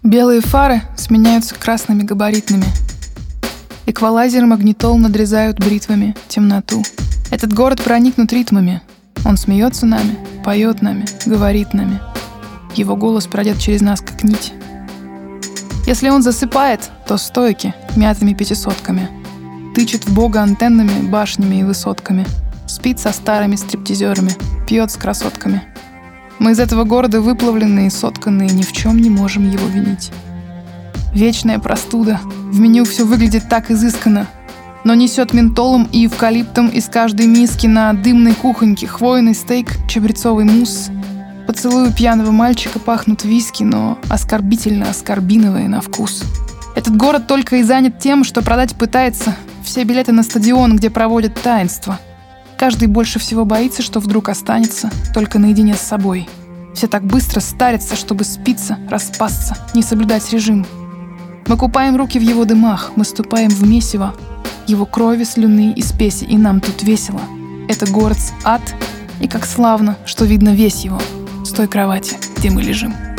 Белые фары сменяются красными габаритными. Эквалайзер и магнитол надрезают бритвами темноту. Этот город проникнут ритмами. Он смеется нами, поет нами, говорит нами. Его голос пройдет через нас, как нить. Если он засыпает, то стойки мятыми пятисотками. Тычет в Бога антеннами, башнями и высотками. Спит со старыми стриптизерами, пьет с красотками. Мы из этого города выплавленные и сотканные, ни в чем не можем его винить. Вечная простуда. В меню все выглядит так изысканно, но несет ментолом и эвкалиптом из каждой миски на дымной кухоньке хвойный стейк, чабрецовый мусс. Поцелуи пьяного мальчика пахнут виски, но оскорбительно аскорбиновые на вкус. Этот город только и занят тем, что продать пытается все билеты на стадион, где проводят таинства. Каждый больше всего боится, что вдруг останется только наедине с собой. Все так быстро старятся, чтобы спиться, распасться, не соблюдать режим. Мы купаем руки в его дымах, мы ступаем в месиво его крови, слюны и спеси, и нам тут весело. Это город ад, и как славно, что видно весь его с той кровати, где мы лежим.